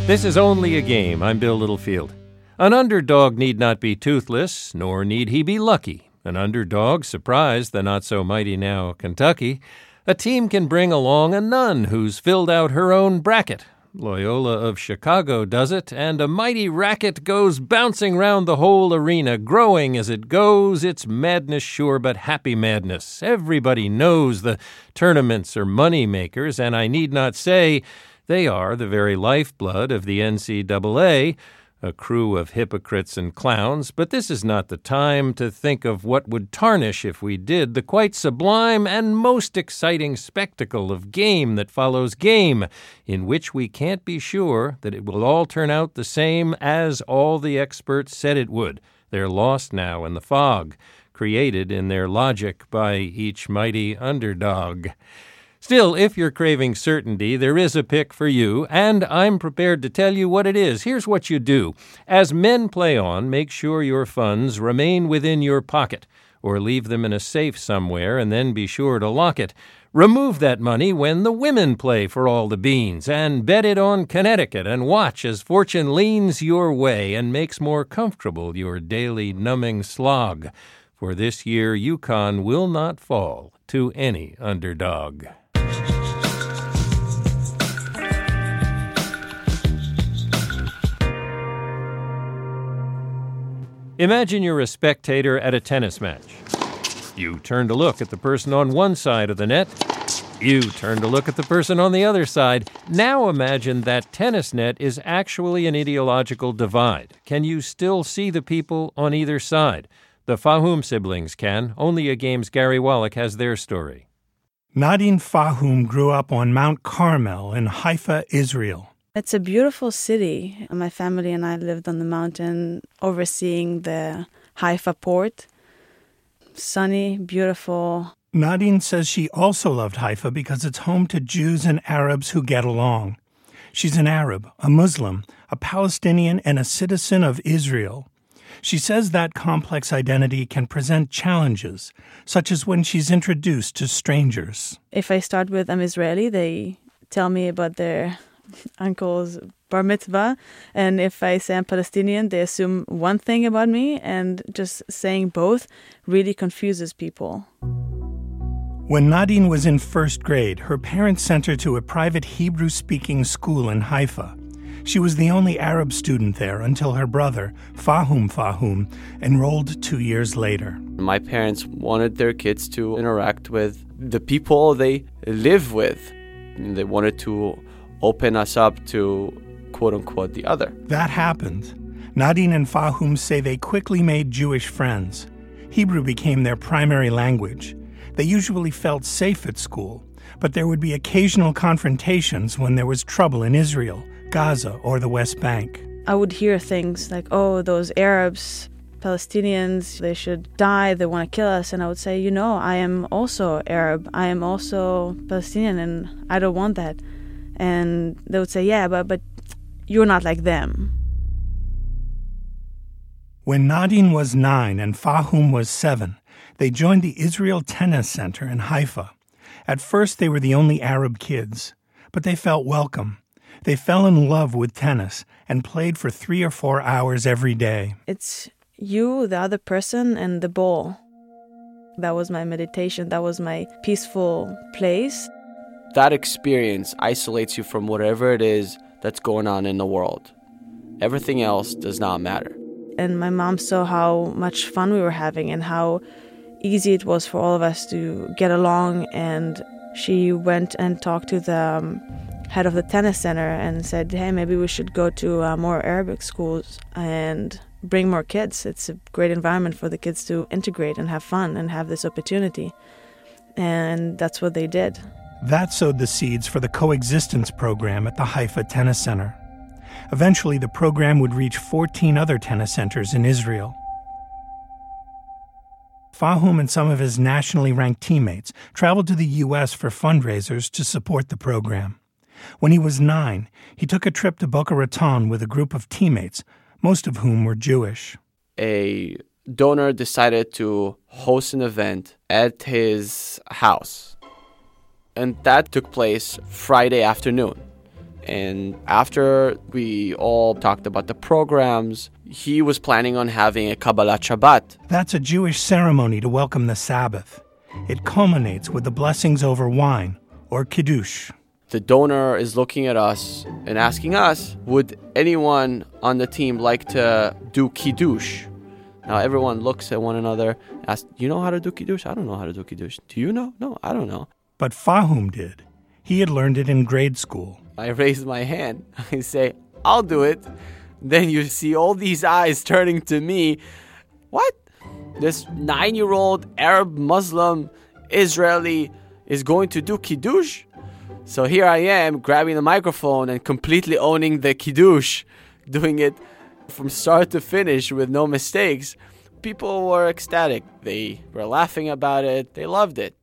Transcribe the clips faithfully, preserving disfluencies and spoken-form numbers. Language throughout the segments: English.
This is Only a Game. I'm Bill Littlefield. An underdog need not be toothless, nor need he be lucky. An underdog surprised the not-so-mighty now Kentucky. A team can bring along a nun who's filled out her own bracket. Loyola of Chicago does it, and a mighty racket goes bouncing round the whole arena, growing as it goes. It's madness sure, but happy madness. Everybody knows the tournaments are money makers, and I need not say they are the very lifeblood of the N C double A, a crew of hypocrites and clowns. But this is not the time to think of what would tarnish if we did the quite sublime and most exciting spectacle of game that follows game, in which we can't be sure that it will all turn out the same as all the experts said it would. They're lost now in the fog, created in their logic by each mighty underdog. Still, if you're craving certainty, there is a pick for you, and I'm prepared to tell you what it is. Here's what you do. As men play on, make sure your funds remain within your pocket, or leave them in a safe somewhere, and then be sure to lock it. Remove that money when the women play for all the beans, and bet it on Connecticut, and watch as fortune leans your way and makes more comfortable your daily numbing slog. For this year, UConn will not fall to any underdog. Imagine you're a spectator at a tennis match. You turn to look at the person on one side of the net. You turn to look at the person on the other side. Now imagine that tennis net is actually an ideological divide. Can you still see the people on either side? The Fahum siblings can. Only a Game's Gary Wallach has their story. Nadine Fahum grew up on Mount Carmel in Haifa, Israel. It's a beautiful city. My family and I lived on the mountain overseeing the Haifa port. Sunny, beautiful. Nadine says she also loved Haifa because it's home to Jews and Arabs who get along. She's an Arab, a Muslim, a Palestinian, and a citizen of Israel. She says that complex identity can present challenges, such as when she's introduced to strangers. If I start with I'm Israeli, they tell me about their uncle's bar mitzvah, and if I say I'm Palestinian, they assume one thing about me, and just saying both really confuses people. When Nadine was in first grade, her parents sent her to a private Hebrew-speaking school in Haifa. She was the only Arab student there until her brother, Fahum Fahum, enrolled two years later. My parents wanted their kids to interact with the people they live with. They wanted to open us up to, quote-unquote, the other. That happened. Nadine and Fahum say they quickly made Jewish friends. Hebrew became their primary language. They usually felt safe at school, but there would be occasional confrontations when there was trouble in Israel, Gaza, or the West Bank. I would hear things like, oh, those Arabs, Palestinians, they should die, they want to kill us. And I would say, you know, I am also Arab, I am also Palestinian, and I don't want that. And they would say, yeah, but, but you're not like them. When Nadine was nine and Fahum was seven, they joined the Israel Tennis Center in Haifa. At first, they were the only Arab kids, but they felt welcome. They fell in love with tennis and played for three or four hours every day. It's you, the other person, and the ball. That was my meditation. That was my peaceful place. That experience isolates you from whatever it is that's going on in the world. Everything else does not matter. And my mom saw how much fun we were having and how easy it was for all of us to get along. And she went and talked to the um, head of the tennis center and said, hey, maybe we should go to uh, more Arabic schools and bring more kids. It's a great environment for the kids to integrate and have fun and have this opportunity. And that's what they did. That sowed the seeds for the coexistence program at the Haifa Tennis Center. Eventually, the program would reach fourteen other tennis centers in Israel. Fahum and some of his nationally ranked teammates traveled to the U S for fundraisers to support the program. When he was nine, he took a trip to Boca Raton with a group of teammates, most of whom were Jewish. A donor decided to host an event at his house. And that took place Friday afternoon. And after we all talked about the programs, he was planning on having a Kabbalat Shabbat. That's a Jewish ceremony to welcome the Sabbath. It culminates with the blessings over wine, or Kiddush. The donor is looking at us and asking us, would anyone on the team like to do Kiddush? Now everyone looks at one another, asks, you know how to do Kiddush? I don't know how to do Kiddush. Do you know? No, I don't know. But Fahum did. He had learned it in grade school. I raise my hand. I say, I'll do it. Then you see all these eyes turning to me. What? This nine-year-old Arab Muslim Israeli is going to do Kiddush? So here I am grabbing the microphone and completely owning the Kiddush, doing it from start to finish with no mistakes. People were ecstatic. They were laughing about it. They loved it.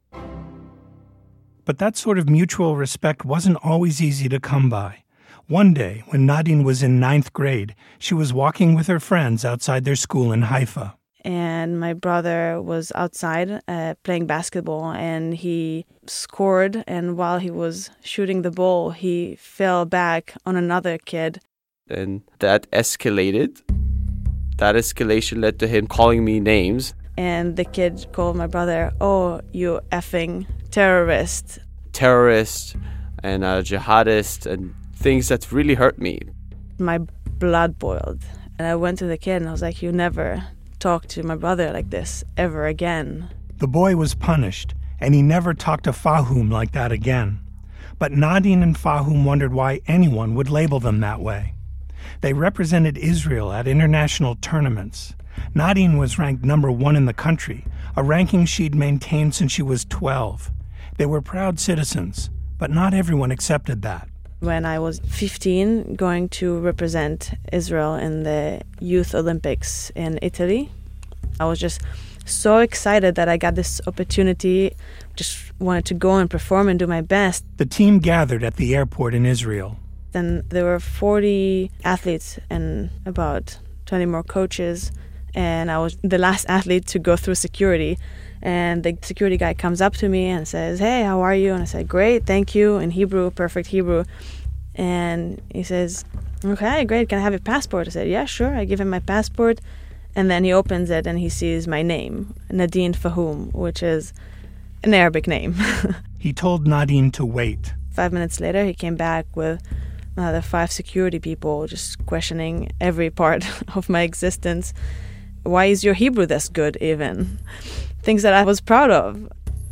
But that sort of mutual respect wasn't always easy to come by. One day, when Nadine was in ninth grade, she was walking with her friends outside their school in Haifa. And my brother was outside uh, playing basketball, and he scored. And while he was shooting the ball, he fell back on another kid. And that escalated. That escalation led to him calling me names. And the kid called my brother, oh, you effing terrorist. Terrorist and a jihadist and things that really hurt me. My blood boiled. And I went to the kid and I was like, you never talk to my brother like this ever again. The boy was punished, and he never talked to Fahum like that again. But Nadine and Fahum wondered why anyone would label them that way. They represented Israel at international tournaments. Nadine was ranked number one in the country, a ranking she'd maintained since she was twelve. They were proud citizens, but not everyone accepted that. When I was fifteen, going to represent Israel in the Youth Olympics in Italy, I was just so excited that I got this opportunity. Just wanted to go and perform and do my best. The team gathered at the airport in Israel. Then there were forty athletes and about twenty more coaches, and I was the last athlete to go through security. And the security guy comes up to me and says, hey, how are you? And I said, great, thank you, in Hebrew, perfect Hebrew. And he says, okay, great, can I have your passport? I said, yeah, sure. I give him my passport. And then he opens it and he sees my name, Nadine Fahum, which is an Arabic name. He told Nadine to wait. Five minutes later, he came back with another five security people just questioning every part of my existence. Why is your Hebrew this good, even? Things that I was proud of.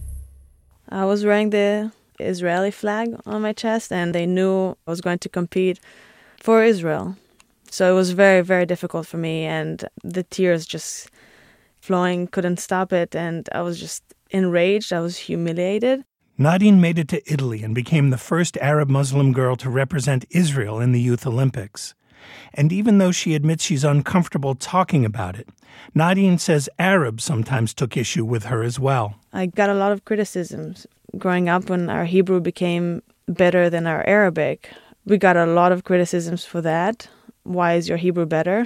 I was wearing the Israeli flag on my chest, and they knew I was going to compete for Israel. So it was very, very difficult for me, and the tears just flowing, couldn't stop it, and I was just enraged. I was humiliated. Nadine made it to Italy and became the first Arab Muslim girl to represent Israel in the Youth Olympics. And even though she admits she's uncomfortable talking about it, Nadine says Arabs sometimes took issue with her as well. I got a lot of criticisms. Growing up, when our Hebrew became better than our Arabic, we got a lot of criticisms for that. Why is your Hebrew better?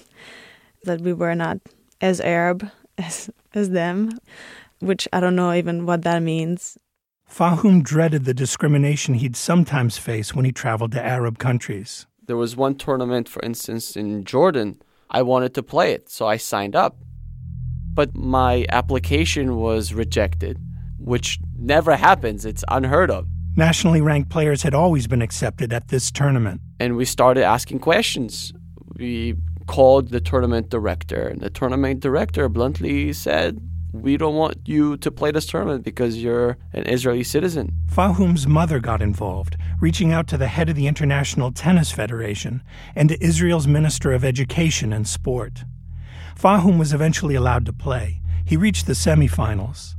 That we were not as Arab as, as them, which I don't know even what that means. Fahum dreaded the discrimination he'd sometimes face when he traveled to Arab countries. There was one tournament, for instance, in Jordan. I wanted to play it, so I signed up. But my application was rejected, which never happens. It's unheard of. Nationally ranked players had always been accepted at this tournament. And we started asking questions. We called the tournament director, and the tournament director bluntly said, we don't want you to play this tournament because you're an Israeli citizen. Fahum's mother got involved, reaching out to the head of the International Tennis Federation and to Israel's Minister of Education and Sport. Fahum was eventually allowed to play. He reached the semifinals.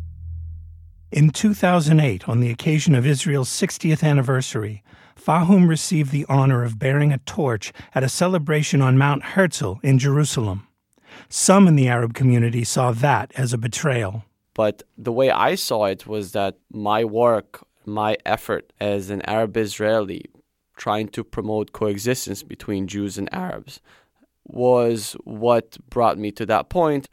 In two thousand eight, on the occasion of Israel's sixtieth anniversary, Fahum received the honor of bearing a torch at a celebration on Mount Herzl in Jerusalem. Some in the Arab community saw that as a betrayal. But the way I saw it was that my work, my effort as an Arab Israeli trying to promote coexistence between Jews and Arabs was what brought me to that point.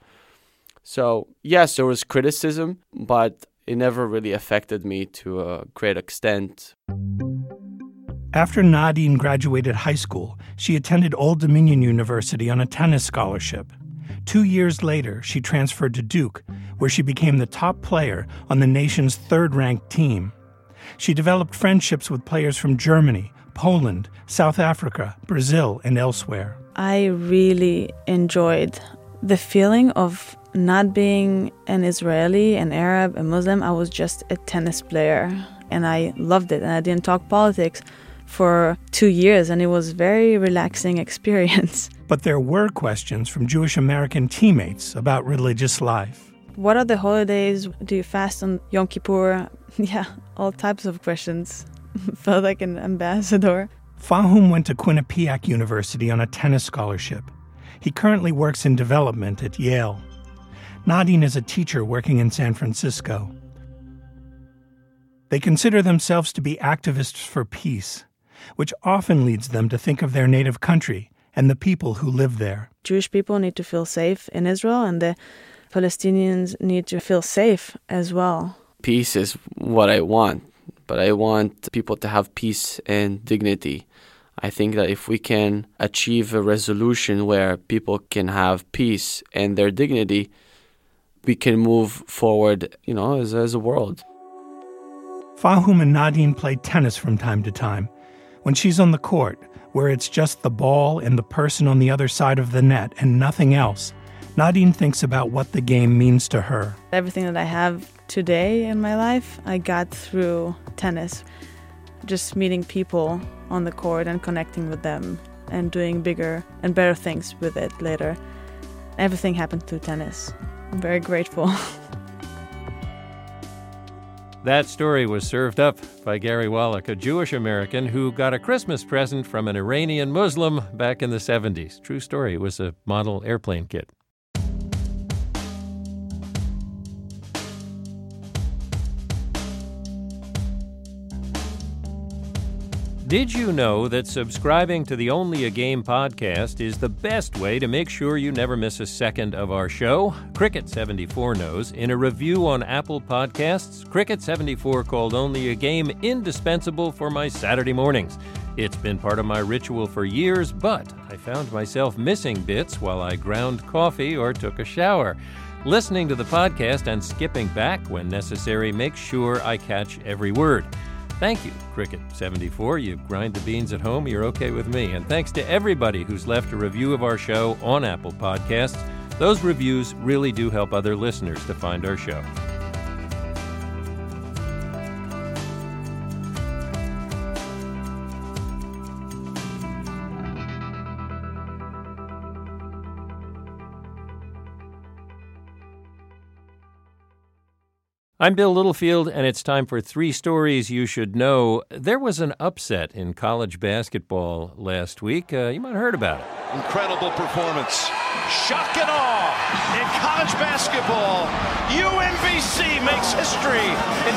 So, yes, there was criticism, but it never really affected me to a great extent. After Nadine graduated high school, she attended Old Dominion University on a tennis scholarship. Two years later, she transferred to Duke, where she became the top player on the nation's third-ranked team. She developed friendships with players from Germany, Poland, South Africa, Brazil, and elsewhere. I really enjoyed the feeling of not being an Israeli, an Arab, a Muslim. I was just a tennis player, and I loved it. And I didn't talk politics for two years, and it was a very relaxing experience. But there were questions from Jewish American teammates about religious life. What are the holidays? Do you fast on Yom Kippur? Yeah, all types of questions. Felt like an ambassador. Fahum went to Quinnipiac University on a tennis scholarship. He currently works in development at Yale. Nadine is a teacher working in San Francisco. They consider themselves to be activists for peace, which often leads them to think of their native country and the people who live there. Jewish people need to feel safe in Israel, and the Palestinians need to feel safe as well. Peace is what I want, but I want people to have peace and dignity. I think that if we can achieve a resolution where people can have peace and their dignity, we can move forward, you know, as, as a world. Fahum and Nadine play tennis from time to time. When she's on the court, where it's just the ball and the person on the other side of the net and nothing else, Nadine thinks about what the game means to her. Everything that I have today in my life, I got through tennis. Just meeting people on the court and connecting with them and doing bigger and better things with it later. Everything happened through tennis. I'm very grateful. That story was served up by Gary Wallach, a Jewish American who got a Christmas present from an Iranian Muslim back in the seventies. True story. It was a model airplane kit. Did you know that subscribing to the Only a Game podcast is the best way to make sure you never miss a second of our show? Cricket seventy-four knows. In a review on Apple Podcasts, Cricket seventy-four called Only a Game indispensable for my Saturday mornings. It's been part of my ritual for years, but I found myself missing bits while I ground coffee or took a shower. Listening to the podcast and skipping back when necessary makes sure I catch every word. Thank you, Cricket seventy-four. You grind the beans at home, you're okay with me. And thanks to everybody who's left a review of our show on Apple Podcasts. Those reviews really do help other listeners to find our show. I'm Bill Littlefield, and it's time for three stories you should know. There was an upset in college basketball last week. Uh, you might have heard about it. Incredible performance. Shock and awe in college basketball. U M B C makes history in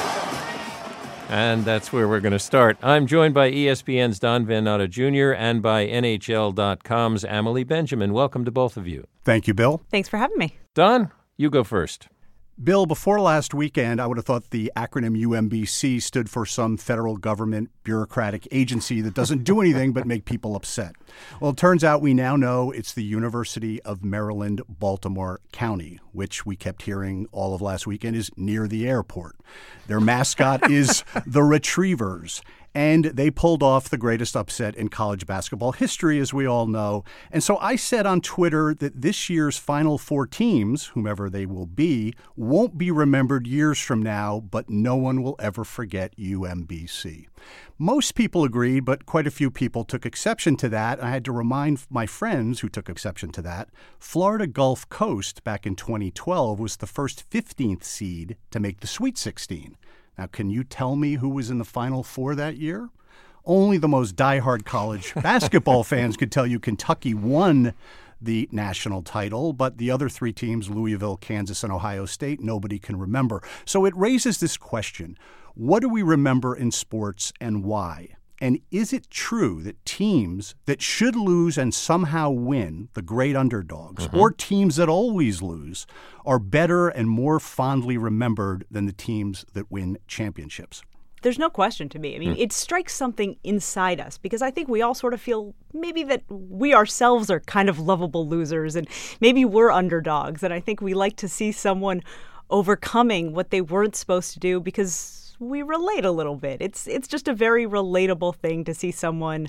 Charlotte. And that's where we're going to start. I'm joined by E S P N's Don Van Natta Junior and by N H L dot com's Amelie Benjamin. Welcome to both of you. Thank you, Bill. Thanks for having me. Don, you go first. Bill, before last weekend, I would have thought the acronym U M B C stood for some federal government bureaucratic agency that doesn't do anything but make people upset. Well, it turns out we now know it's the University of Maryland, Baltimore County, which we kept hearing all of last weekend is near the airport. Their mascot is the Retrievers. And they pulled off the greatest upset in college basketball history, as we all know. And so I said on Twitter that this year's Final Four teams, whomever they will be, won't be remembered years from now, but no one will ever forget U M B C. Most people agreed, but quite a few people took exception to that. I had to remind my friends who took exception to that, Florida Gulf Coast back in twenty twelve was the first fifteenth seed to make the Sweet sixteen. Now, can you tell me who was in the Final Four that year? Only the most diehard college basketball fans could tell you Kentucky won the national title, but the other three teams, Louisville, Kansas, and Ohio State, nobody can remember. So it raises this question, what do we remember in sports and why? And is it true that teams that should lose and somehow win, the great underdogs, mm-hmm. or teams that always lose, are better and more fondly remembered than the teams that win championships? There's no question to me. I mean, mm. it strikes something inside us because I think we all sort of feel maybe that we ourselves are kind of lovable losers and maybe we're underdogs. And I think we like to see someone overcoming what they weren't supposed to do because we relate a little bit. It's it's just a very relatable thing to see someone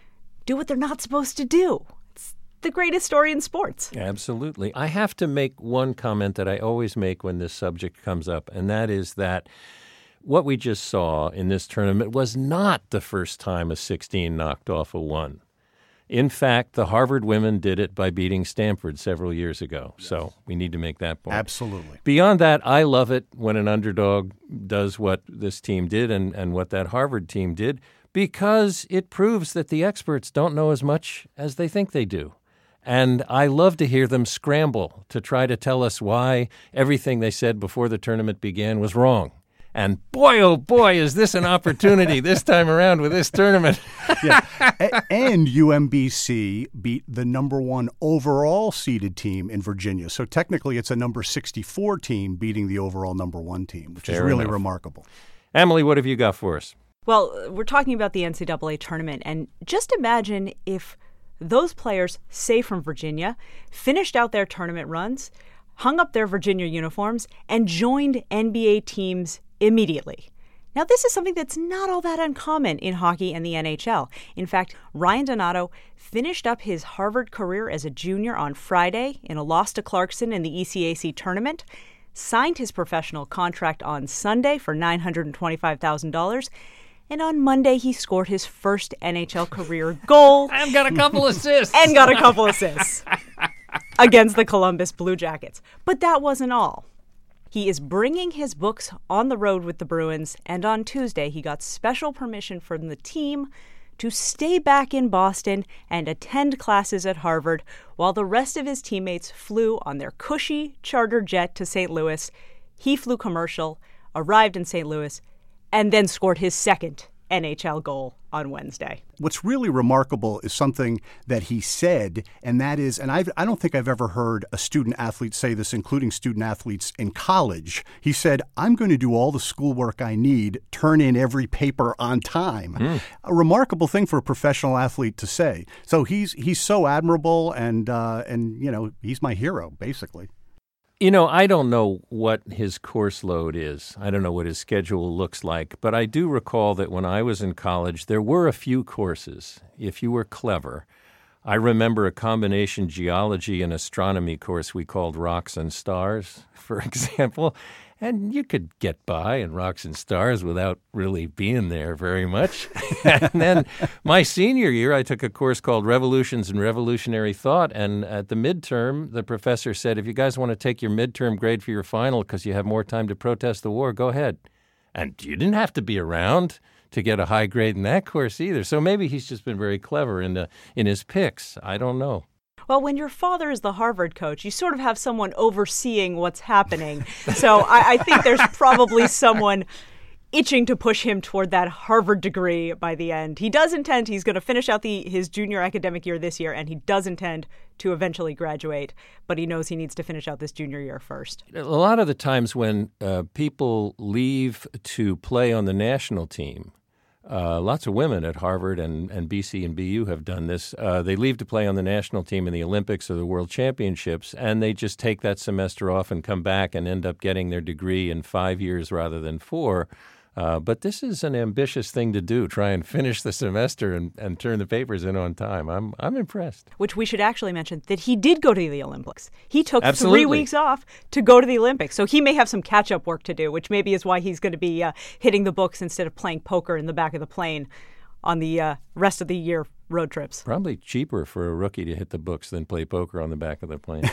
do what they're not supposed to do. It's the greatest story in sports. Absolutely. I have to make one comment that I always make when this subject comes up, and that is that what we just saw in this tournament was not the first time a sixteen knocked off a one. In fact, the Harvard women did it by beating Stanford several years ago. Yes. So we need to make that point. Absolutely. Beyond that, I love it when an underdog does what this team did and, and what that Harvard team did because it proves that the experts don't know as much as they think they do. And I love to hear them scramble to try to tell us why everything they said before the tournament began was wrong. And boy, oh boy, is this an opportunity this time around with this tournament. Yeah. A- and U M B C beat the number one overall seeded team in Virginia. So technically it's a number sixty-four team beating the overall number one team, which Fair is really enough. remarkable. Emily, what have you got for us? Well, we're talking about the N C double A tournament. And just imagine if those players, say from Virginia, finished out their tournament runs, hung up their Virginia uniforms, and joined N B A teams immediately. Now, this is something that's not all that uncommon in hockey and the N H L. In fact, Ryan Donato finished up his Harvard career as a junior on Friday in a loss to Clarkson in the E C A C tournament, signed his professional contract on Sunday for nine hundred twenty-five thousand dollars, and on Monday he scored his first N H L career goal. And got a couple assists. and got a couple assists against the Columbus Blue Jackets. But that wasn't all. He is bringing his books on the road with the Bruins, and on Tuesday he got special permission from the team to stay back in Boston and attend classes at Harvard while the rest of his teammates flew on their cushy charter jet to Saint Louis. He flew commercial, arrived in Saint Louis, and then scored his second N H L goal on Wednesday. What's really remarkable is something that he said, and that is, and I've, I don't think I've ever heard a student athlete say this, including student athletes in college. He said, I'm going to do all the schoolwork I need, turn in every paper on time. Mm. A remarkable thing for a professional athlete to say. So he's he's so admirable, and uh, and you know, he's my hero, basically. You know, I don't know what his course load is. I don't know what his schedule looks like. But I do recall that when I was in college, there were a few courses, if you were clever. I remember a combination geology and astronomy course we called Rocks and Stars, for example. And you could get by in Rocks and Stars without really being there very much. And then my senior year, I took a course called Revolutions and Revolutionary Thought. And at the midterm, the professor said, if you guys want to take your midterm grade for your final because you have more time to protest the war, go ahead. And you didn't have to be around to get a high grade in that course either. So maybe he's just been very clever in the, in his picks. I don't know. Well, when your father is the Harvard coach, you sort of have someone overseeing what's happening. So I, I think there's probably someone itching to push him toward that Harvard degree by the end. He does intend, he's going to finish out the his junior academic year this year, and he does intend to eventually graduate, but he knows he needs to finish out this junior year first. A lot of the times when uh, people leave to play on the national team, Uh, lots of women at Harvard and, and B C and B U have done this. Uh, they leave to play on the national team in the Olympics or the World Championships, and they just take that semester off and come back and end up getting their degree in five years rather than four. Uh, but this is an ambitious thing to do, try and finish the semester and, and turn the papers in on time. I'm I'm impressed. Which we should actually mention that he did go to the Olympics. He took Absolutely. three weeks off to go to the Olympics. So he may have some catch-up work to do, which maybe is why he's going to be uh, hitting the books instead of playing poker in the back of the plane on the uh, rest of the year road trips. Probably cheaper for a rookie to hit the books than play poker on the back of the plane.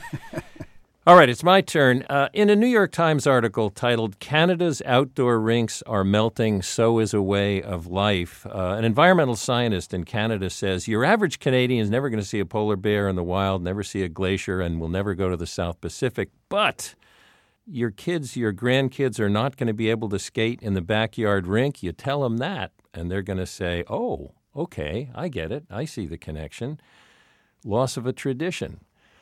All right, it's my turn. Uh, in a New York Times article titled, Canada's Outdoor Rinks Are Melting, So Is a Way of Life, uh, an environmental scientist in Canada says, your average Canadian is never going to see a polar bear in the wild, never see a glacier, and will never go to the South Pacific. But your kids, your grandkids are not going to be able to skate in the backyard rink. You tell them that, and they're going to say, oh, okay, I get it. I see the connection. Loss of a tradition.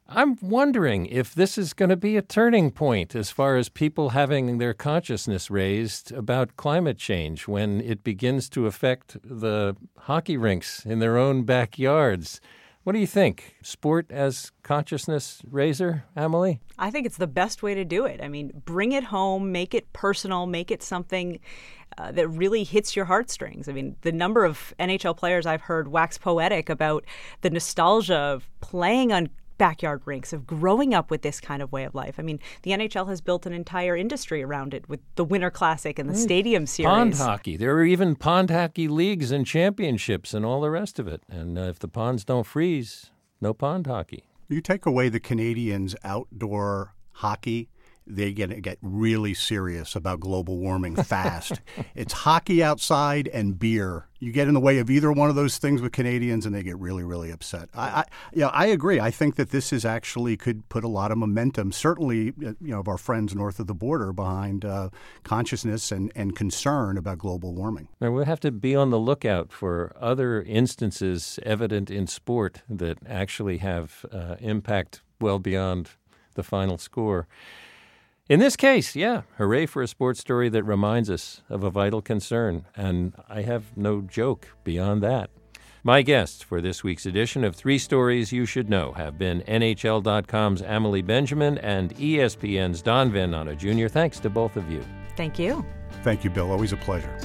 I'm wondering if this is going to be a turning point as far as people having their consciousness raised about climate change when it begins to affect the hockey rinks in their own backyards. What do you think? Sport as consciousness raiser, Emily? I think it's the best way to do it. I mean, bring it home, make it personal, make it something uh, that really hits your heartstrings. I mean, the number of N H L players I've heard wax poetic about the nostalgia of playing on backyard rinks, of growing up with this kind of way of life. I mean, the N H L has built an entire industry around it with the Winter Classic and the Stadium Series. Pond hockey. There are even pond hockey leagues and championships and all the rest of it. And uh, if the ponds don't freeze, no pond hockey. You take away the Canadians' outdoor hockey, they get get really serious about global warming fast. It's hockey outside and beer. You get in the way of either one of those things with Canadians, and they get really, really upset. I, I, you know, I agree. I think that this is actually could put a lot of momentum, certainly, you know, of our friends north of the border behind uh, consciousness and, and concern about global warming. Now, we'll have to be on the lookout for other instances evident in sport that actually have uh, impact well beyond the final score. In this case, yeah, hooray for a sports story that reminds us of a vital concern, and I have no joke beyond that. My guests for this week's edition of Three Stories You Should Know have been N H L dot com's Emily Benjamin and E S P N's Don Van Natta Junior Thanks to both of you. Thank you. Thank you, Bill. Always a pleasure.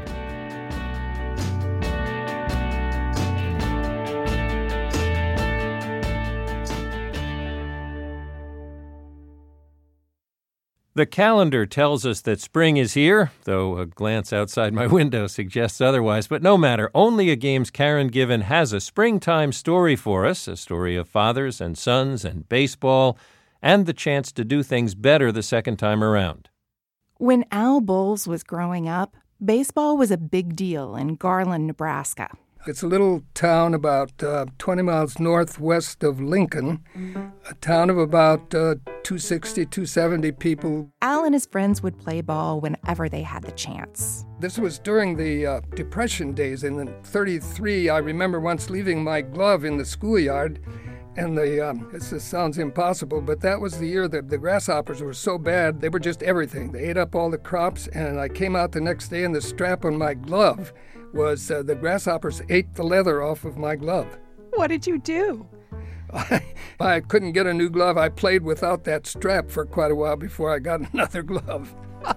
The calendar tells us that spring is here, though a glance outside my window suggests otherwise. But no matter, Only a Game's Karen Given has a springtime story for us, a story of fathers and sons and baseball, and the chance to do things better the second time around. When Al Bowles was growing up, baseball was a big deal in Garland, Nebraska. It's a little town about uh, twenty miles northwest of Lincoln, a town of about uh, two sixty, two seventy people. Al and his friends would play ball whenever they had the chance. This was during the uh, Depression days. In thirty-three, I remember once leaving my glove in the schoolyard, and the um, this sounds impossible, but that was the year that the grasshoppers were so bad, they were just everything. They ate up all the crops, and I came out the next day, and the strap on my glove was uh, the grasshoppers ate the leather off of my glove. What did you do? I, I couldn't get a new glove. I played without that strap for quite a while before I got another glove.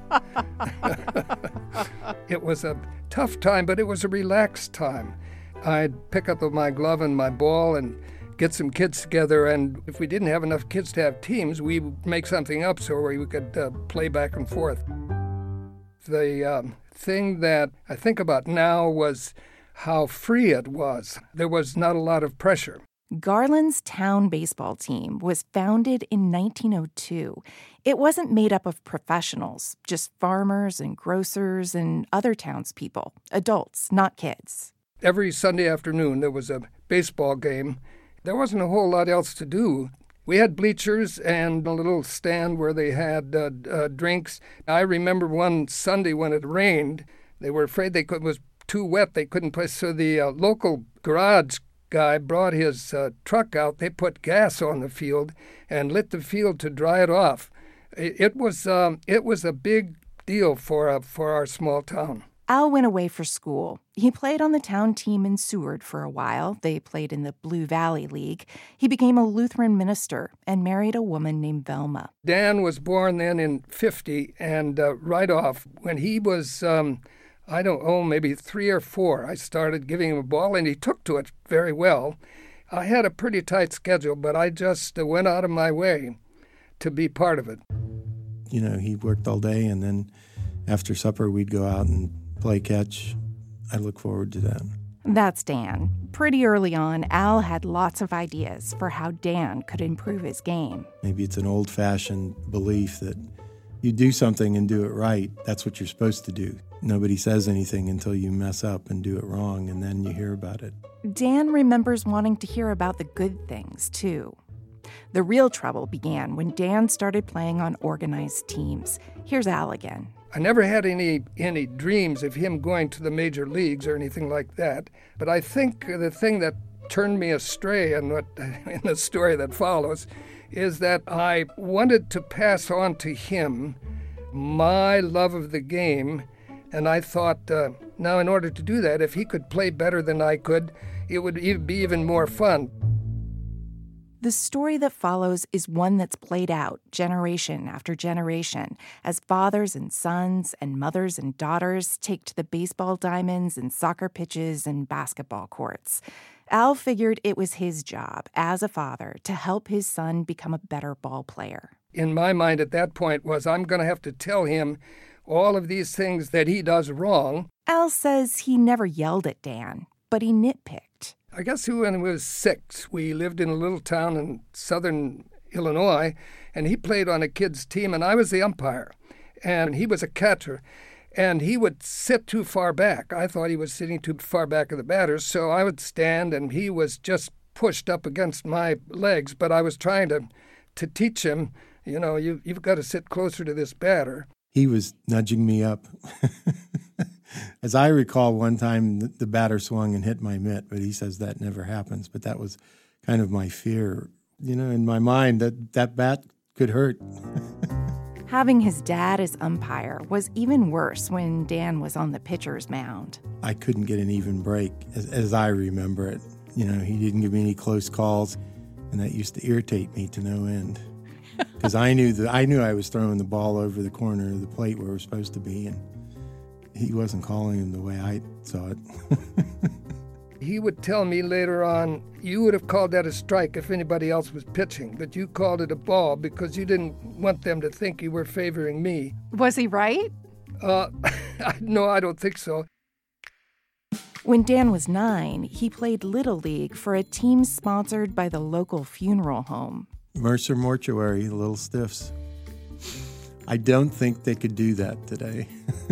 It was a tough time, but it was a relaxed time. I'd pick up my glove and my ball and get some kids together, and if we didn't have enough kids to have teams, we would make something up so we could uh, play back and forth. The um, thing that I think about now was how free it was. There was not a lot of pressure. Garland's town baseball team was founded in nineteen oh two. It wasn't made up of professionals, just farmers and grocers and other townspeople, adults, not kids. Every Sunday afternoon there was a baseball game. There wasn't a whole lot else to do. We had bleachers and a little stand where they had uh, uh, drinks. I remember one Sunday when it rained, they were afraid they could, it was too wet, they couldn't play. So the uh, local garage guy brought his uh, truck out. They put gas on the field and lit the field to dry it off. It, it was um, it was a big deal for uh, for our small town. Al went away for school. He played on the town team in Seward for a while. They played in the Blue Valley League. He became a Lutheran minister and married a woman named Velma. Dan was born then in fifty, and uh, right off, when he was, um, I don't know, maybe three or four, I started giving him a ball, and he took to it very well. I had a pretty tight schedule, but I just uh, went out of my way to be part of it. You know, he worked all day, and then after supper, we'd go out and play catch. I look forward to that. That's Dan. Pretty early on, Al had lots of ideas for how Dan could improve his game. Maybe it's an old-fashioned belief that you do something and do it right. That's what you're supposed to do. Nobody says anything until you mess up and do it wrong, and then you hear about it. Dan remembers wanting to hear about the good things, too. The real trouble began when Dan started playing on organized teams. Here's Al again. I never had any any dreams of him going to the major leagues or anything like that. But I think the thing that turned me astray in, what, in the story that follows is that I wanted to pass on to him my love of the game, and I thought, uh, now in order to do that, if he could play better than I could, it would be even more fun. The story that follows is one that's played out generation after generation as fathers and sons and mothers and daughters take to the baseball diamonds and soccer pitches and basketball courts. Al figured it was his job as a father to help his son become a better ball player. In my mind at that point was I'm going to have to tell him all of these things that he does wrong. Al says he never yelled at Dan, but he nitpicked. I guess when he was six, we lived in a little town in southern Illinois, and he played on a kid's team, and I was the umpire, and he was a catcher, and he would sit too far back. I thought he was sitting too far back of the batters, so I would stand, and he was just pushed up against my legs, but I was trying to, to teach him, you know, you, you've got to sit closer to this batter. He was nudging me up. As I recall, one time the batter swung and hit my mitt, but he says that never happens. But that was kind of my fear. You know, in my mind, that that bat could hurt. Having his dad as umpire was even worse when Dan was on the pitcher's mound. I couldn't get an even break, as, as I remember it. You know, he didn't give me any close calls, and that used to irritate me to no end. Because I knew that I knew I was throwing the ball over the corner of the plate where it was supposed to be, and he wasn't calling him the way I saw it. He would tell me later on, you would have called that a strike if anybody else was pitching, but you called it a ball because you didn't want them to think you were favoring me. Was he right? Uh, no, I don't think so. When Dan was nine, he played Little League for a team sponsored by the local funeral home. Mercer Mortuary, the Little Stiffs. I don't think they could do that today.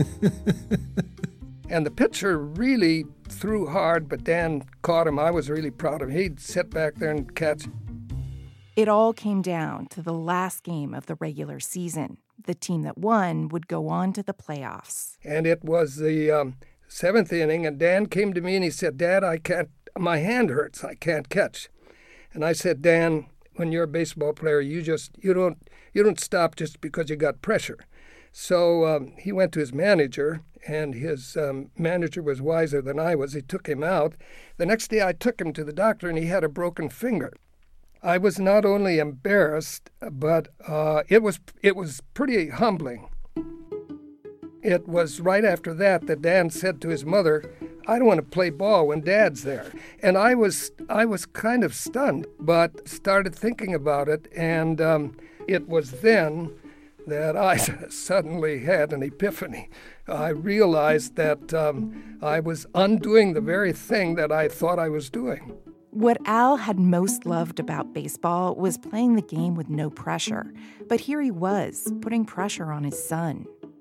And the pitcher really threw hard, but Dan caught him. I was really proud of him. He'd sit back there and catch. It all came down to the last game of the regular season. The team that won would go on to the playoffs. And it was the um, seventh inning, and Dan came to me and he said, Dad, I can't, my hand hurts. I can't catch. And I said, Dan, when you're a baseball player, you just, you don't, you don't stop just because you got pressure. So um, he went to his manager, and his um, manager was wiser than I was. He took him out. The next day I took him to the doctor, and he had a broken finger. I was not only embarrassed, but uh, it was it was pretty humbling. It was right after that that Dan said to his mother, I don't want to play ball when Dad's there. And I was I was kind of stunned, but started thinking about it, and um, it was then that I suddenly had an epiphany. I realized that um, I was undoing the very thing that I thought I was doing. What Al had most loved about baseball was playing the game with no pressure. But here he was, putting pressure on his son.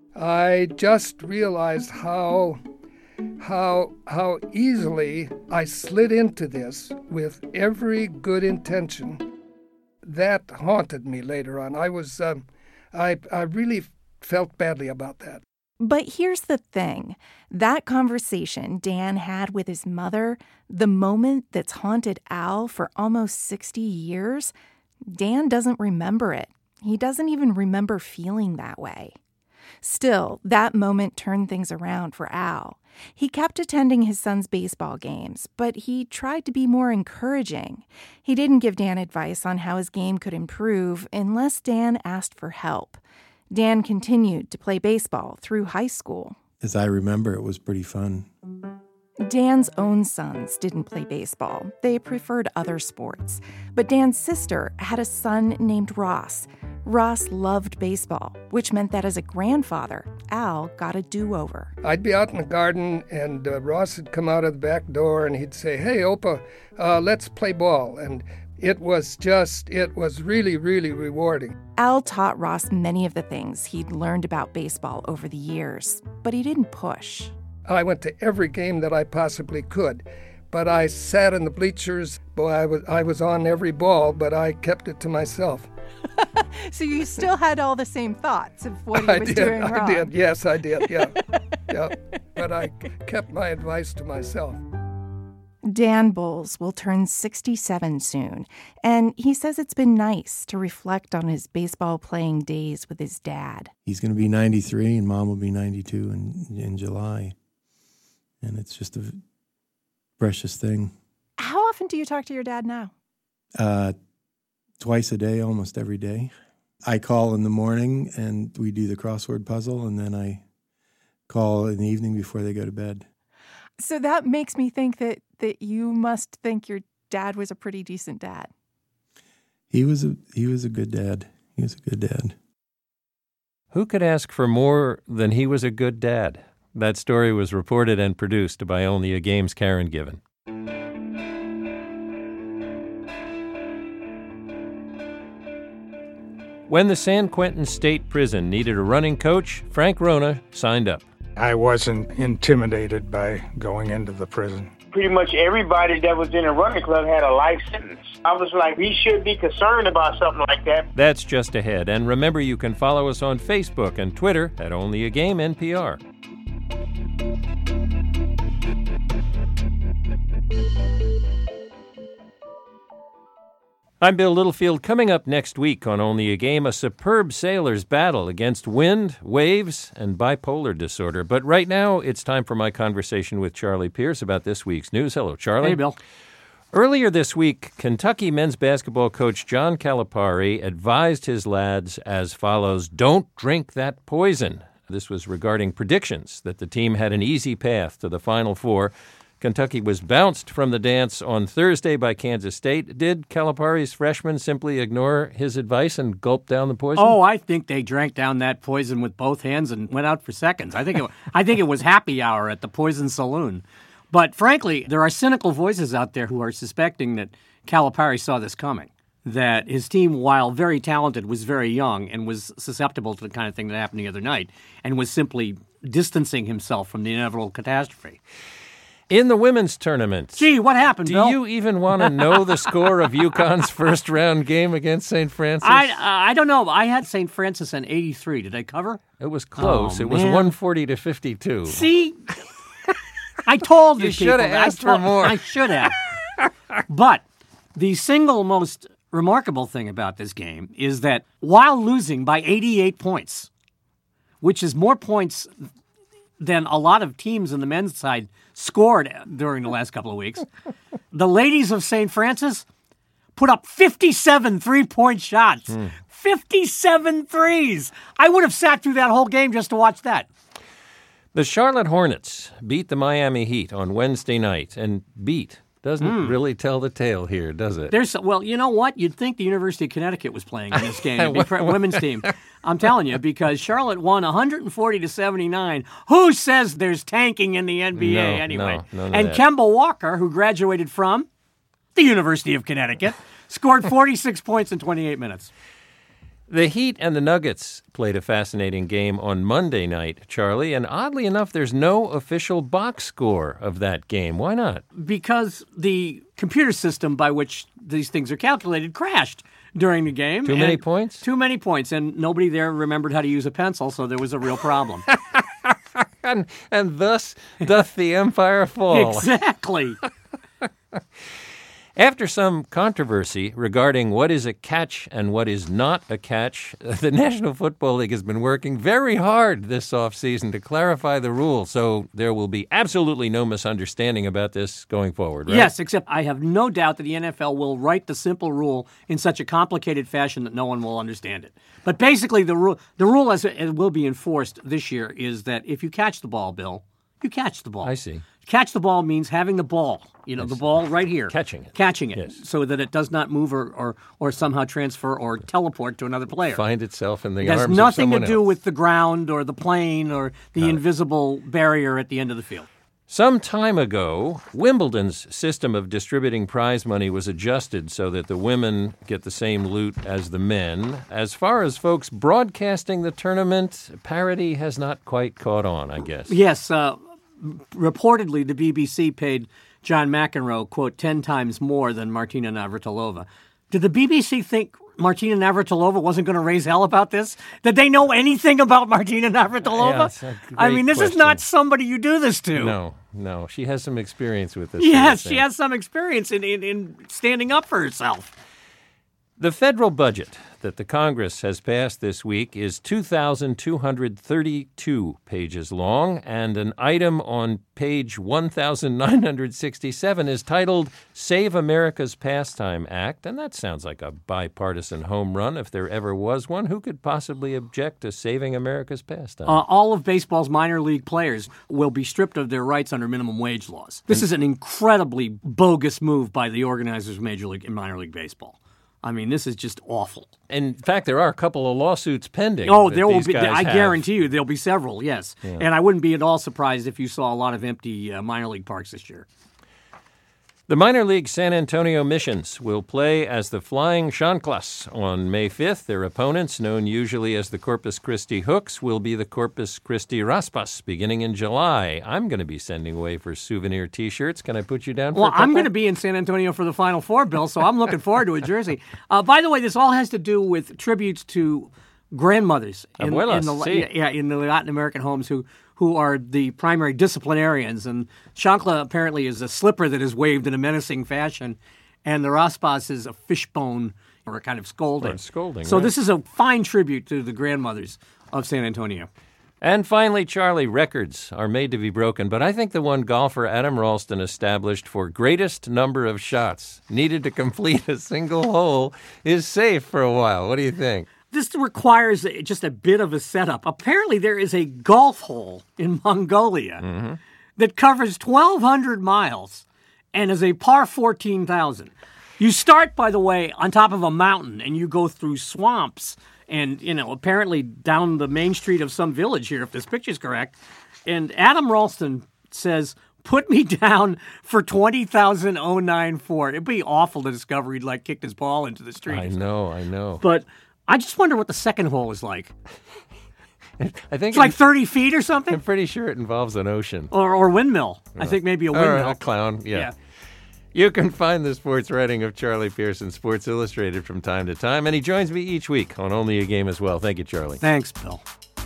I just realized how, how, how easily I slid into this with every good intention. That haunted me later on. I was... Um, I, I really felt badly about that. But here's the thing. That conversation Dan had with his mother, the moment that's haunted Al for almost sixty years, Dan doesn't remember it. He doesn't even remember feeling that way. Still, that moment turned things around for Al. He kept attending his son's baseball games, but he tried to be more encouraging. He didn't give Dan advice on how his game could improve unless Dan asked for help. Dan continued to play baseball through high school. As I remember, it was pretty fun. Dan's own sons didn't play baseball. They preferred other sports. But Dan's sister had a son named Ross. Ross loved baseball, which meant that as a grandfather, Al got a do-over. I'd be out in the garden, and uh, Ross would come out of the back door, and he'd say, hey, Opa, uh, let's play ball. And it was just, it was really, really rewarding. Al taught Ross many of the things he'd learned about baseball over the years, but he didn't push. I went to every game that I possibly could, but I sat in the bleachers. Boy, I was, I was on every ball, but I kept it to myself. So you still had all the same thoughts of what he I was did, doing I wrong. did, yes, I did, yeah. yeah. But I kept my advice to myself. Dan Bowles will turn sixty-seven soon, and he says it's been nice to reflect on his baseball playing days with his dad. He's going to be ninety-three, and Mom will be ninety-two in, in July. And it's just a precious thing. How often do you talk to your dad now? Uh, twice a day, almost every day. I call in the morning, and we do the crossword puzzle, and then I call in the evening before they go to bed. So that makes me think that, that you must think your dad was a pretty decent dad. He was a he was a good dad. He was a good dad. Who could ask for more than he was a good dad? That story was reported and produced by Only a Game's Karen Given. When the San Quentin State Prison needed a running coach, Frank Rona signed up. I wasn't intimidated by going into the prison. Pretty much everybody that was in a running club had a life sentence. I was like, we should be concerned about something like that. That's just ahead. And remember, you can follow us on Facebook and Twitter at Only a Game N P R. I'm Bill Littlefield. Coming up next week on Only a Game, a superb sailor's battle against wind, waves, and bipolar disorder. But right now, it's time for my conversation with Charlie Pierce about this week's news. Hello, Charlie. Hey, Bill. Earlier this week, Kentucky men's basketball coach John Calipari advised his lads as follows: don't drink that poison. This was regarding predictions that the team had an easy path to the Final Four. Kentucky was bounced from the dance on Thursday by Kansas State. Did Calipari's freshmen simply ignore his advice and gulp down the poison? Oh, I think they drank down that poison with both hands and went out for seconds. I think it, I think it was happy hour at the Poison Saloon. But frankly, there are cynical voices out there who are suspecting that Calipari saw this coming, that his team, while very talented, was very young and was susceptible to the kind of thing that happened the other night and was simply distancing himself from the inevitable catastrophe. In the women's tournament. Gee, what happened, Do Bill? you even want to know the score of UConn's first-round game against Saint Francis? I uh, I don't know. I had Saint Francis in eighty-three. Did I cover? It was close. Oh, it was man. one forty to fifty-two. See? I told You you should have people. asked I told, for more. I should have. But the single most remarkable thing about this game is that while losing by eighty-eight points, which is more points than a lot of teams in the men's side scored during the last couple of weeks, the ladies of Saint Francis put up fifty-seven three-point shots. Mm. fifty-seven threes. I would have sat through that whole game just to watch that. The Charlotte Hornets beat the Miami Heat on Wednesday night, and beat doesn't mm. really tell the tale here, does it? There's well, you know what? You'd think the University of Connecticut was playing in this game, the women's team. I'm telling you, because Charlotte won one forty to seventy-nine. Who says there's tanking in the N B A no, anyway? No, and Kemba Walker, who graduated from the University of Connecticut, scored forty-six points in twenty-eight minutes. The Heat and the Nuggets played a fascinating game on Monday night, Charlie, and oddly enough, there's no official box score of that game. Why not? Because the computer system by which these things are calculated crashed during the game. Too many points? Too many points, and nobody there remembered how to use a pencil, so there was a real problem. and, and thus doth the empire fall. Exactly. After some controversy regarding what is a catch and what is not a catch, the National Football League has been working very hard this offseason to clarify the rules, so there will be absolutely no misunderstanding about this going forward, right? Yes, except I have no doubt that the N F L will write the simple rule in such a complicated fashion that no one will understand it. But basically, the rule, the rule as it will be enforced this year is that if you catch the ball, Bill, you catch the ball. I see. Catch the ball means having the ball, you know, I the see. ball right here. Catching it. Catching it, Yes. so that it does not move or, or, or somehow transfer or teleport to another player. Find itself in the It has arms of nothing someone to do else. with the ground or the plane or the Got it. invisible barrier at the end of the field. Some time ago, Wimbledon's system of distributing prize money was adjusted so that the women get the same loot as the men. As far as folks broadcasting the tournament, parity has not quite caught on, I guess. Yes, uh, reportedly the B B C paid John McEnroe, quote, ten times more than Martina Navratilova. Did the B B C think Martina Navratilova wasn't going to raise hell about this? Did they know anything about Martina Navratilova? Yeah, it's a I great mean, this question. is not somebody you do this to. No, no. She has some experience with this. Yes, sort of she has some experience in, in, in standing up for herself. The federal budget that the Congress has passed this week is two thousand two hundred thirty-two pages long, and an item on page one thousand nine hundred sixty-seven is titled Save America's Pastime Act, and that sounds like a bipartisan home run if there ever was one. Who could possibly object to saving America's pastime? Uh, all of baseball's minor league players will be stripped of their rights under minimum wage laws. This is an incredibly bogus move by the organizers of Major League and Minor League Baseball. I mean, this is just awful. In fact, there are a couple of lawsuits pending. Oh, there will these be. guys I have. guarantee you there'll be several, yes. Yeah. And I wouldn't be at all surprised if you saw a lot of empty uh, minor league parks this year. The minor league San Antonio Missions will play as the Flying Chanclas on May fifth. Their opponents, known usually as the Corpus Christi Hooks, will be the Corpus Christi Raspas beginning in July. I'm going to be sending away for souvenir T-shirts. Can I put you down for Well, a couple? I'm going to be in San Antonio for the Final Four, Bill, so I'm looking forward to a jersey. Uh, by the way, this all has to do with tributes to grandmothers in, Abuelas, in the sí. yeah, in the Latin American homes who who are the primary disciplinarians. And chancla apparently is a slipper that is waved in a menacing fashion, and the raspas is a fishbone or a kind of scolding. Or a scolding, So right. this is a fine tribute to the grandmothers of San Antonio. And finally, Charlie, records are made to be broken, but I think the one golfer Adam Ralston established for greatest number of shots needed to complete a single hole is safe for a while. What do you think? This requires just a bit of a setup. Apparently, there is a golf hole in Mongolia Mm-hmm. that covers twelve hundred miles and is a par fourteen thousand. You start, by the way, on top of a mountain, and you go through swamps and, you know, apparently down the main street of some village here, if this picture's correct. And Adam Ralston says, put me down for twenty thousand ninety-four. It'd be awful to discover he'd, like, kicked his ball into the street. I know, I know. But I just wonder what the second hole is like. I think It's like thirty feet or something? I'm pretty sure it involves an ocean. Or, or windmill. I think maybe a Or windmill. a clown, yeah. Yeah. You can find the sports writing of Charlie Pierce in Sports Illustrated from time to time, and he joins me each week on Only a Game as well. Thank you, Charlie. Thanks, Bill.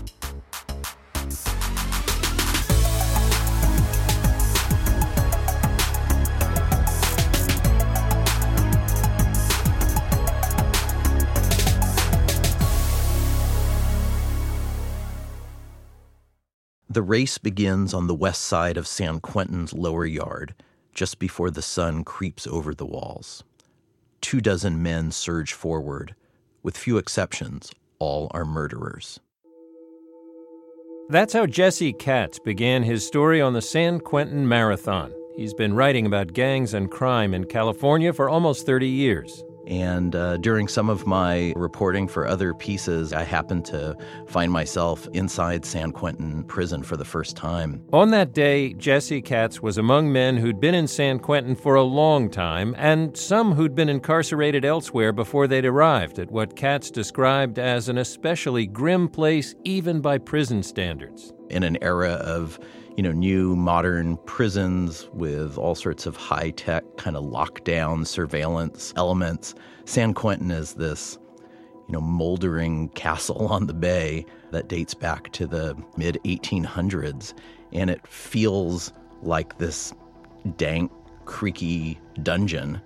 The race begins on the west side of San Quentin's lower yard, just before the sun creeps over the walls. Two dozen men surge forward. With few exceptions, all are murderers. That's how Jesse Katz began his story on the San Quentin Marathon. He's been writing about gangs and crime in California for almost thirty years. And uh, during some of my reporting for other pieces, I happened to find myself inside San Quentin prison for the first time. On that day, Jesse Katz was among men who'd been in San Quentin for a long time, and some who'd been incarcerated elsewhere before they'd arrived at what Katz described as an especially grim place even by prison standards. In an era of, you know, new modern prisons with all sorts of high-tech kind of lockdown surveillance elements, San Quentin is this, you know, moldering castle on the bay that dates back to the mid eighteen hundreds, and it feels like this dank, creaky dungeon.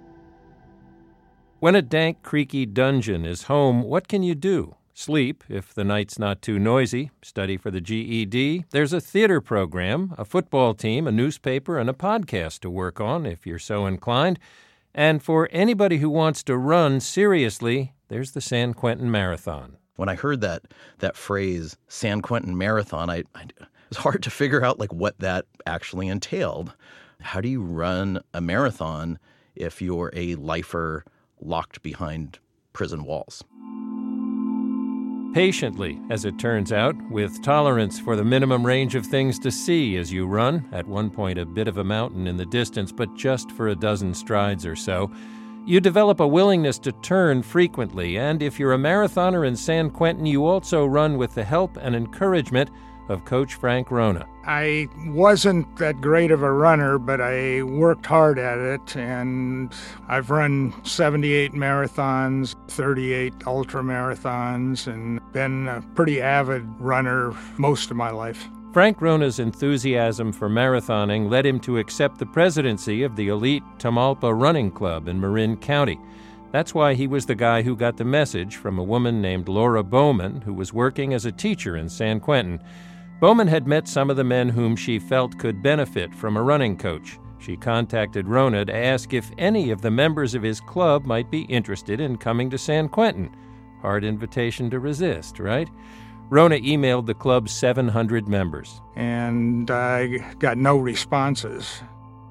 When a dank, creaky dungeon is home, what can you do? Sleep, if the night's not too noisy, study for the G E D. There's a theater program, a football team, a newspaper, and a podcast to work on if you're so inclined. And for anybody who wants to run seriously, there's the San Quentin Marathon. When I heard that that phrase, San Quentin Marathon, I, I, it was hard to figure out like what that actually entailed. How do you run a marathon if you're a lifer locked behind prison walls? Patiently, as it turns out, with tolerance for the minimum range of things to see as you run, at one point a bit of a mountain in the distance, but just for a dozen strides or so, you develop a willingness to turn frequently, and if you're a marathoner in San Quentin, you also run with the help and encouragement of Coach Frank Rona. I wasn't that great of a runner, but I worked hard at it, and I've run seventy-eight marathons, thirty-eight ultra marathons, and been a pretty avid runner most of my life. Frank Rona's enthusiasm for marathoning led him to accept the presidency of the elite Tamalpa Running Club in Marin County. That's why he was the guy who got the message from a woman named Laura Bowman, who was working as a teacher in San Quentin. Bowman had met some of the men whom she felt could benefit from a running coach. She contacted Rona to ask if any of the members of his club might be interested in coming to San Quentin. Hard invitation to resist, right? Rona emailed the club's seven hundred members. And I got no responses.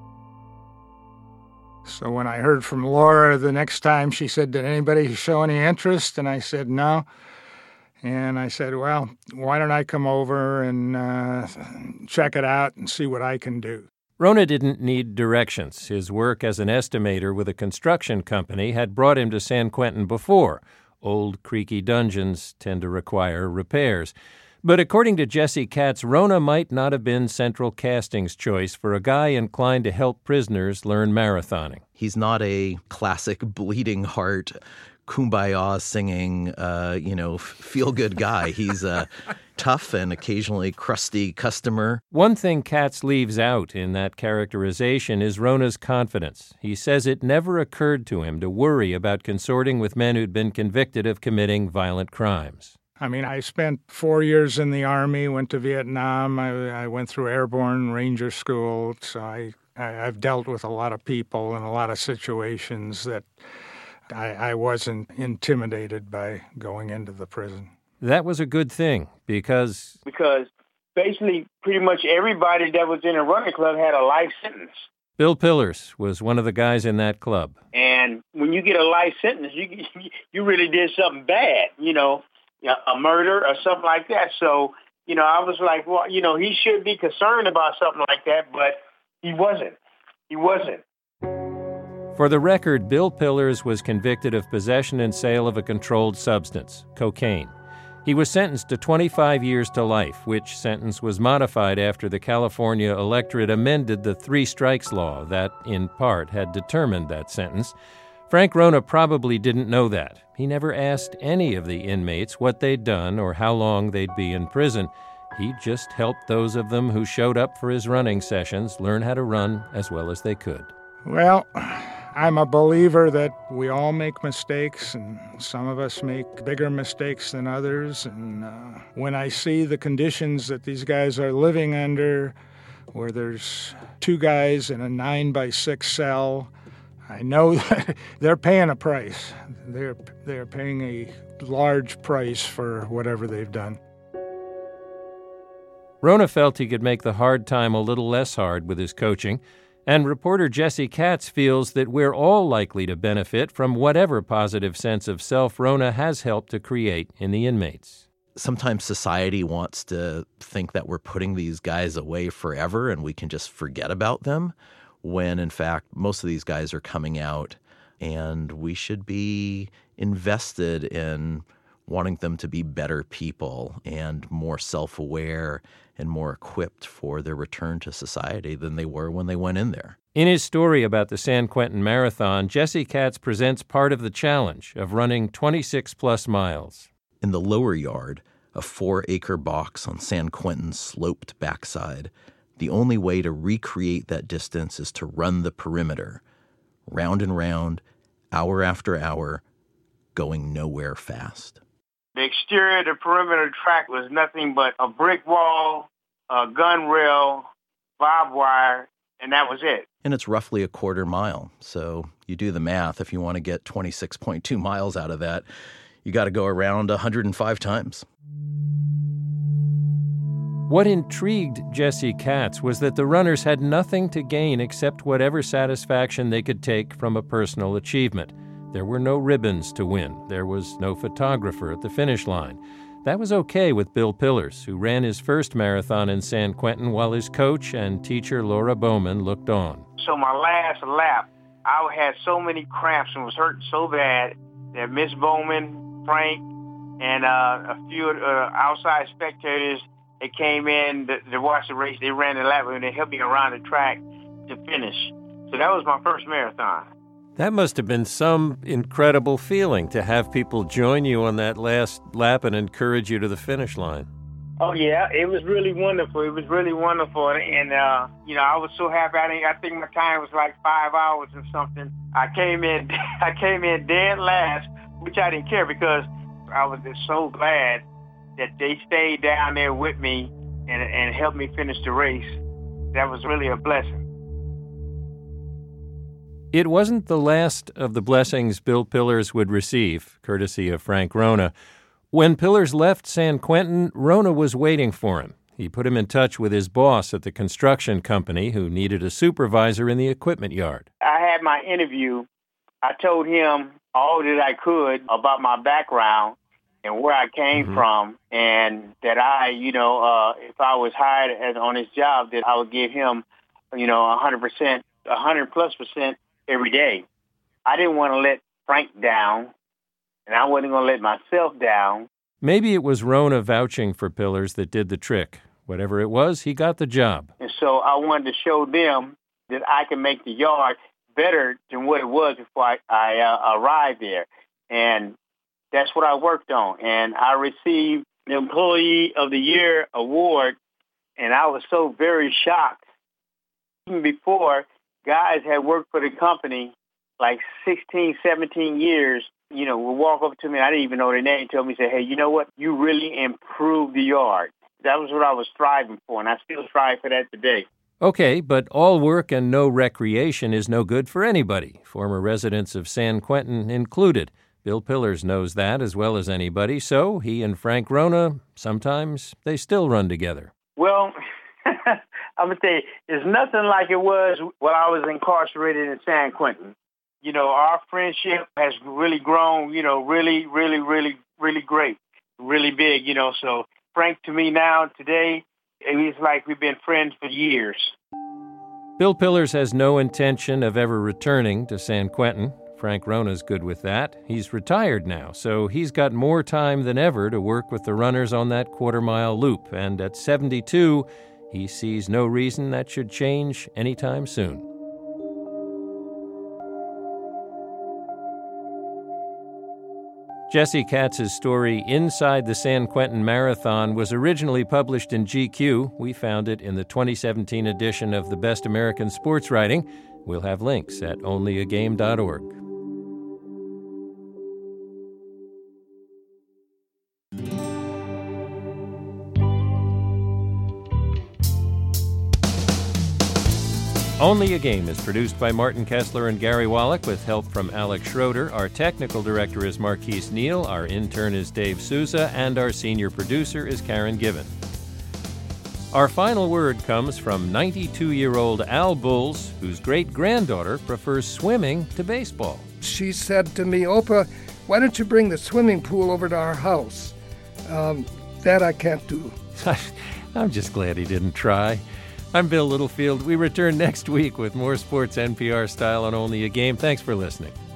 So when I heard from Laura the next time, she said, "Did anybody show any interest?" And I said, "No." And I said, "Well, why don't I come over and uh, check it out and see what I can do?" Rona didn't need directions. His work as an estimator with a construction company had brought him to San Quentin before. Old, creaky dungeons tend to require repairs. But according to Jesse Katz, Rona might not have been Central Casting's choice for a guy inclined to help prisoners learn marathoning. He's not a classic bleeding heart, kumbaya singing, uh, you know, feel-good guy. He's a tough and occasionally crusty customer. One thing Katz leaves out in that characterization is Rona's confidence. He says it never occurred to him to worry about consorting with men who'd been convicted of committing violent crimes. I mean, I spent four years in the Army, went to Vietnam, I, I went through airborne ranger school, so I, I, I've dealt with a lot of people in a lot of situations that I, I wasn't intimidated by going into the prison. That was a good thing, because... Because basically pretty much everybody that was in a running club had a life sentence. Bill Pillars was one of the guys in that club. And when you get a life sentence, you you really did something bad, you know, a murder or something like that. So, you know, I was like, well, you know, he should be concerned about something like that, but he wasn't. He wasn't. For the record, Bill Pillars was convicted of possession and sale of a controlled substance, cocaine. He was sentenced to twenty-five years to life, which sentence was modified after the California electorate amended the three strikes law that, in part, had determined that sentence. Frank Rona probably didn't know that. He never asked any of the inmates what they'd done or how long they'd be in prison. He just helped those of them who showed up for his running sessions learn how to run as well as they could. Well, I'm a believer that we all make mistakes, and some of us make bigger mistakes than others. And uh, when I see the conditions that these guys are living under, where there's two guys in a nine by six cell, I know that they're paying a price. They're they're paying a large price for whatever they've done. Rona felt he could make the hard time a little less hard with his coaching. And reporter Jesse Katz feels that we're all likely to benefit from whatever positive sense of self Rona has helped to create in the inmates. Sometimes society wants to think that we're putting these guys away forever and we can just forget about them, when in fact most of these guys are coming out, and we should be invested in wanting them to be better people and more self-aware and more equipped for their return to society than they were when they went in there. In his story about the San Quentin Marathon, Jesse Katz presents part of the challenge of running twenty-six plus miles. In the lower yard, a four-acre box on San Quentin's sloped backside, the only way to recreate that distance is to run the perimeter, round and round, hour after hour, going nowhere fast. The exterior of the perimeter track was nothing but a brick wall, a gun rail, barbed wire, and that was it. And it's roughly a quarter mile. So you do the math. If you want to get twenty-six point two miles out of that, you got to go around one hundred five times. What intrigued Jesse Katz was that the runners had nothing to gain except whatever satisfaction they could take from a personal achievement. There were no ribbons to win. There was no photographer at the finish line. That was okay with Bill Pillars, who ran his first marathon in San Quentin while his coach and teacher Laura Bowman looked on. So my last lap, I had so many cramps and was hurting so bad that Miss Bowman, Frank, and uh, a few uh, outside spectators, they came in to, to watch the race. They ran the lap and they helped me around the track to finish. So that was my first marathon. That must have been some incredible feeling to have people join you on that last lap and encourage you to the finish line. Oh, yeah, it was really wonderful. It was really wonderful. And, uh, you know, I was so happy. I think, I think my time was like five hours or something. I came in, I came in dead last, which I didn't care because I was just so glad that they stayed down there with me and, and helped me finish the race. That was really a blessing. It wasn't the last of the blessings Bill Pillers would receive, courtesy of Frank Rona. When Pillers left San Quentin, Rona was waiting for him. He put him in touch with his boss at the construction company who needed a supervisor in the equipment yard. I had my interview. I told him all that I could about my background and where I came mm-hmm. from, and that I, you know, uh, if I was hired as on his job, that I would give him, you know, one hundred percent, one hundred plus percent every day. I didn't want to let Frank down, and I wasn't going to let myself down. Maybe it was Rona vouching for Pillers that did the trick. Whatever it was, he got the job. And so I wanted to show them that I can make the yard better than what it was before I, I uh, arrived there. And that's what I worked on. And I received the Employee of the Year award, and I was so very shocked. Even before, guys had worked for the company like sixteen, seventeen years, you know, would walk up to me, and I didn't even know their name, tell me, say, hey, you know what? You really improved the yard. That was what I was striving for, and I still strive for that today. Okay, but all work and no recreation is no good for anybody, former residents of San Quentin included. Bill Pillers knows that as well as anybody, so he and Frank Rona, sometimes they still run together. Well, I'm going to tell you, it's nothing like it was when I was incarcerated in San Quentin. You know, our friendship has really grown, you know, really, really, really, really great, really big, you know. So Frank, to me now, today, it's like we've been friends for years. Bill Pillers has no intention of ever returning to San Quentin. Frank Rona's good with that. He's retired now, so he's got more time than ever to work with the runners on that quarter-mile loop. And at seventy-two, he sees no reason that should change anytime soon. Jesse Katz's story, Inside the San Quentin Marathon, was originally published in G Q. We found it in the twenty seventeen edition of the Best American Sports Writing. We'll have links at only a game dot org. Only a Game is produced by Martin Kessler and Gary Wallach with help from Alex Schroeder. Our technical director is Marquise Neal, our intern is Dave Souza, and our senior producer is Karen Given. Our final word comes from ninety-two-year-old Al Bulls, whose great-granddaughter prefers swimming to baseball. She said to me, Opa, why don't you bring the swimming pool over to our house? Um, that I can't do. I'm just glad he didn't try. I'm Bill Littlefield. We return next week with more Sports N P R style on Only a Game. Thanks for listening.